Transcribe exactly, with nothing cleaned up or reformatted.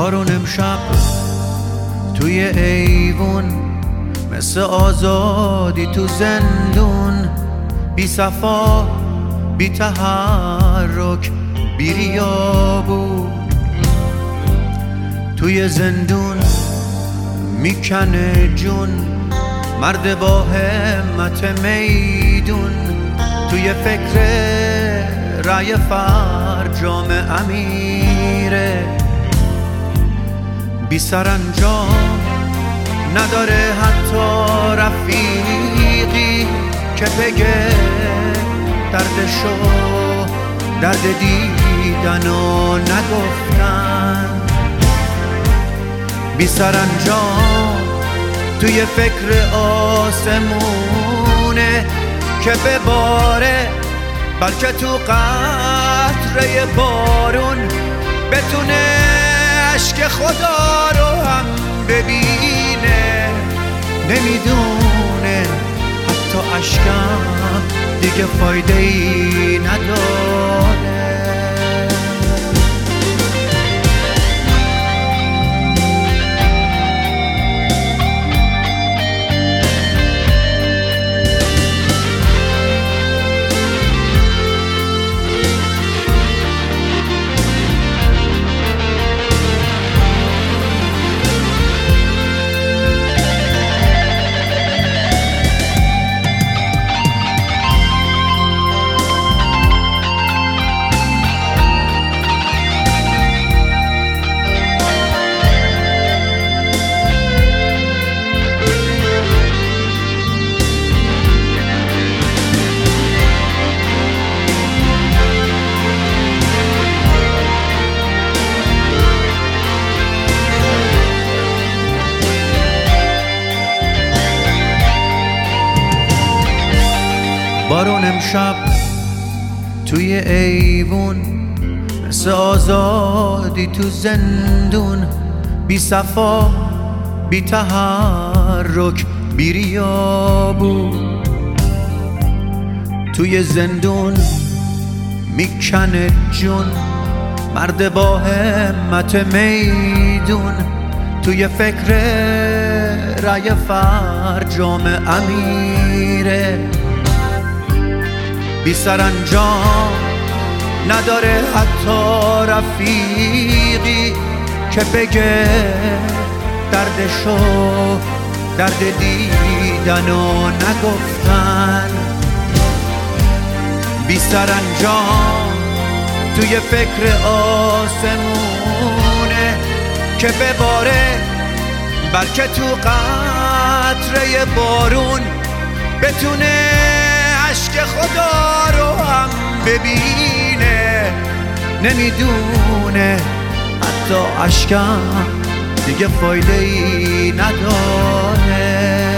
بارون امشب توی ایوون، مثل آزادی تو زندون، بی صفا بی تحرک بی ریا بود. توی زندون میکنه جون مرد با همت میدون، توی فکر رای فرجام امیره، بی سرانجام نداره حتی رفیقی که بگه دردشو، درد دیدن و نگفتن. بی سرانجام توی فکر آسمونه که بباره، بلکه تو قطره بارون بتونه عشق خدا رو هم ببینه. نمیدونه حتی عشقم دیگه فایده ای نداره. بارون امشب توی ایوون، مثل آزادی تو زندون، بی صفا بی تحرک بی ریا بود. توی زندون میکنه جون مرد با همت میدون، توی فکر رای فرجام امیره، بی سرانجام نداره حتی رفیقی که بگه دردشو، درد دیدن و نگفتن. بی سرانجام توی فکر آسمونه که بباره، بلکه تو قطره بارون بتونه عشق خدا رو هم ببینه. نمیدونه حتی عشقم دیگه فایده ای نداره.